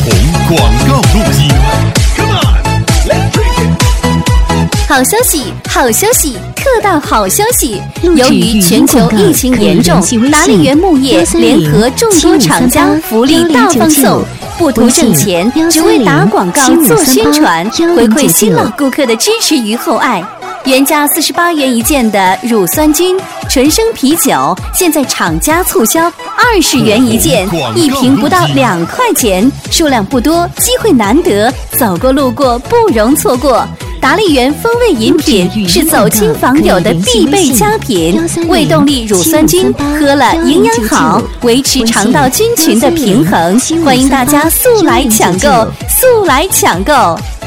红广告录音。 好消息，好消息，特大好消息！由于全球疫情严重，达利园牧业联合众多厂家福利大放送，不图挣钱，只为打广告做宣传，回馈新老顾客的支持与厚爱。原价48元一件的乳酸菌纯生啤酒，现在厂家促销20元一件，一瓶不到2块钱，数量不多，机会难得，走过路过不容错过。达利园风味饮品是走亲访友的必备佳品，胃动力乳酸菌喝了营养好，维持肠道菌群的平衡。欢迎大家速来抢购，速来抢购！